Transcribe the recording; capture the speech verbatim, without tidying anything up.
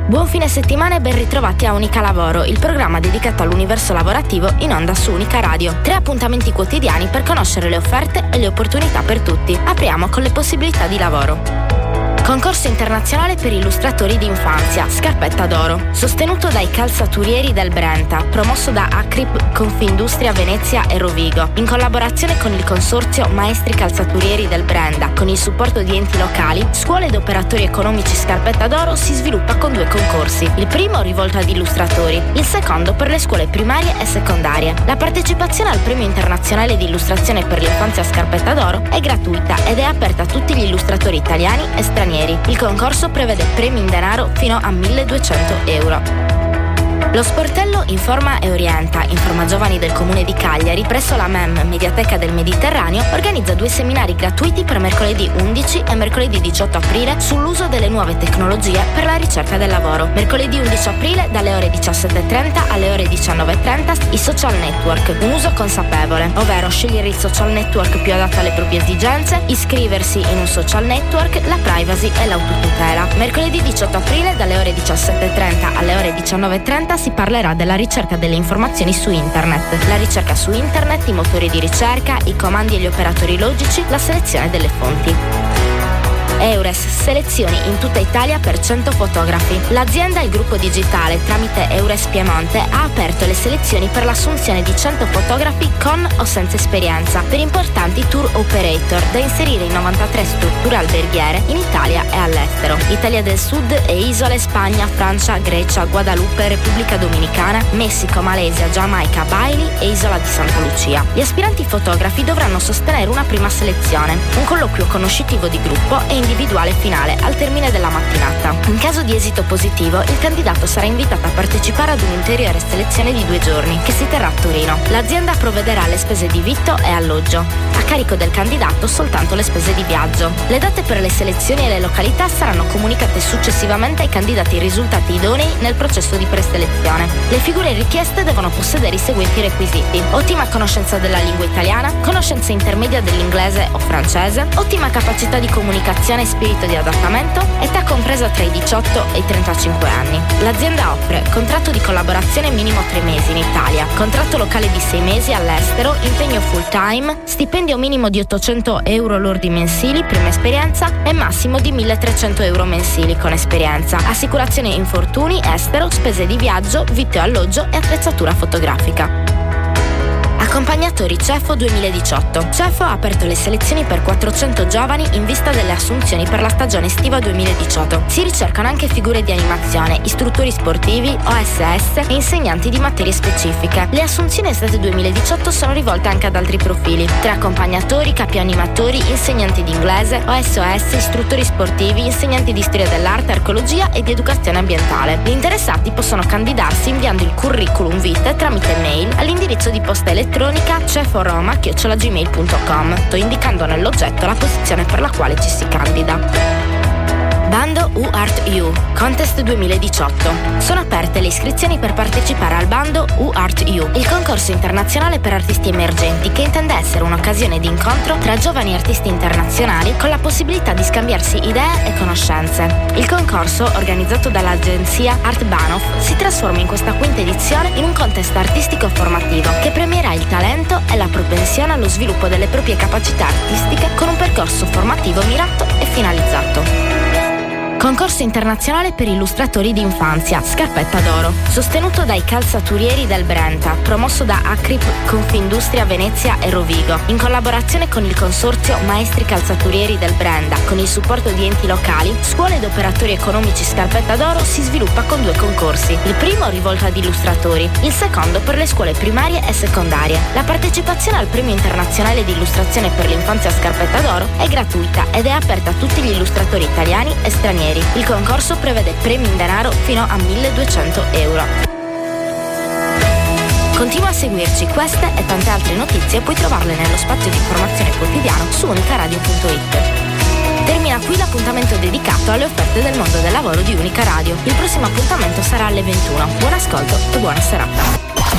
Buon fine settimana e ben ritrovati a Unica Lavoro, il programma dedicato all'universo lavorativo in onda su Unica Radio. Tre appuntamenti quotidiani per conoscere le offerte e le opportunità per tutti. Apriamo con le possibilità di lavoro. Concorso internazionale per illustratori d'infanzia, Scarpetta d'Oro, sostenuto dai calzaturieri del Brenta, promosso da Acrip, Confindustria Venezia e Rovigo, in collaborazione con il consorzio Maestri Calzaturieri del Brenta, con il supporto di enti locali, scuole ed operatori economici. Scarpetta d'Oro si sviluppa con due concorsi, il primo rivolto ad illustratori, il secondo per le scuole primarie e secondarie. La partecipazione al premio internazionale di illustrazione per l'infanzia Scarpetta d'Oro è gratuita ed è aperta a tutti gli illustratori italiani e stranieri. Il concorso prevede premi in denaro fino a milleduecento euro. Lo sportello Informa e Orienta, Informa Giovani del Comune di Cagliari, presso la M E M Mediateca del Mediterraneo, organizza due seminari gratuiti per mercoledì undici e mercoledì diciotto aprile sull'uso delle nuove tecnologie per la ricerca del lavoro. Mercoledì undici aprile dalle ore diciassette e trenta alle ore diciannove e trenta i social network, un uso consapevole, ovvero scegliere il social network più adatto alle proprie esigenze, iscriversi in un social network, la privacy e l'autotutela. Mercoledì diciotto aprile dalle ore diciassette e trenta alle ore diciannove e trenta si parlerà della ricerca delle informazioni su internet. La ricerca su internet, i motori di ricerca, i comandi e gli operatori logici, la selezione delle fonti. Eures, selezioni in tutta Italia per cento fotografi. L'azienda e il gruppo digitale, tramite Eures Piemonte, ha aperto le selezioni per l'assunzione di cento fotografi con o senza esperienza per importanti tour operator da inserire in novantatré strutture alberghiere in Italia e all'estero. Italia del Sud e isole, Spagna, Francia, Grecia, Guadalupe, Repubblica Dominicana, Messico, Malesia, Giamaica, Bali e Isola di Santa Lucia. Gli aspiranti fotografi dovranno sostenere una prima selezione, un colloquio conoscitivo di gruppo e individuale finale al termine della mattinata. In caso di esito positivo, il candidato sarà invitato a partecipare ad un'ulteriore selezione di due giorni che si terrà a Torino. L'azienda provvederà alle spese di vitto e alloggio. A carico del candidato soltanto le spese di viaggio. Le date per le selezioni e le località saranno comunicate successivamente ai candidati risultati idonei nel processo di preselezione. Le figure richieste devono possedere i seguenti requisiti: ottima conoscenza della lingua italiana, conoscenza intermedia dell'inglese o francese, ottima capacità di comunicazione e spirito di adattamento, età compresa tra i diciotto e i trentacinque anni. L'azienda offre contratto di collaborazione minimo tre mesi in Italia, contratto locale di sei mesi all'estero, impegno full time, stipendio minimo di ottocento euro lordi mensili, prima esperienza, e massimo di milletrecento euro mensili con esperienza, assicurazione infortuni, estero, spese di viaggio, vitto e alloggio e attrezzatura fotografica. Accompagnatori Cefo duemiladiciotto. Cefo ha aperto le selezioni per quattrocento giovani in vista delle assunzioni per la stagione estiva duemiladiciotto. Si ricercano anche figure di animazione, istruttori sportivi, O S S e insegnanti di materie specifiche. Le assunzioni estate duemiladiciotto sono rivolte anche ad altri profili: tra accompagnatori, capi animatori, insegnanti di inglese, O S O S, istruttori sportivi, insegnanti di storia dell'arte, archeologia e di educazione ambientale. Gli interessati possono candidarsi inviando il curriculum vitae tramite mail all'indirizzo di posta elettronica ceforoma chiocciola gmail punto com, indicando nell'oggetto la posizione per la quale ci si candida. Bando UArtU Contest duemiladiciotto. Sono aperte le iscrizioni per partecipare al bando UArtU, il concorso internazionale per artisti emergenti che intende essere un'occasione di incontro tra giovani artisti internazionali con la possibilità di scambiarsi idee e conoscenze. Il concorso, organizzato dall'agenzia Art Banoff, si trasforma in questa quinta edizione in un contest artistico formativo che premierà il talento e la propensione allo sviluppo delle proprie capacità artistiche con un percorso formativo mirato e finalizzato. Concorso internazionale per illustratori d'infanzia, Scarpetta d'Oro, sostenuto dai calzaturieri del Brenta, promosso da Acrip, Confindustria Venezia e Rovigo, in collaborazione con il consorzio Maestri Calzaturieri del Brenta, con il supporto di enti locali, scuole ed operatori economici. Scarpetta d'Oro si sviluppa con due concorsi, il primo rivolto ad illustratori, il secondo per le scuole primarie e secondarie. La partecipazione al premio internazionale di illustrazione per l'infanzia Scarpetta d'Oro è gratuita ed è aperta a tutti gli illustratori italiani e stranieri. Il concorso prevede premi in denaro fino a milleduecento euro. Continua a seguirci, queste e tante altre notizie puoi trovarle nello spazio di informazione quotidiano su unicaradio punto it. Termina qui l'appuntamento dedicato alle offerte del mondo del lavoro di Unica Radio. Il prossimo appuntamento sarà alle ventuno. Buon ascolto e buona serata.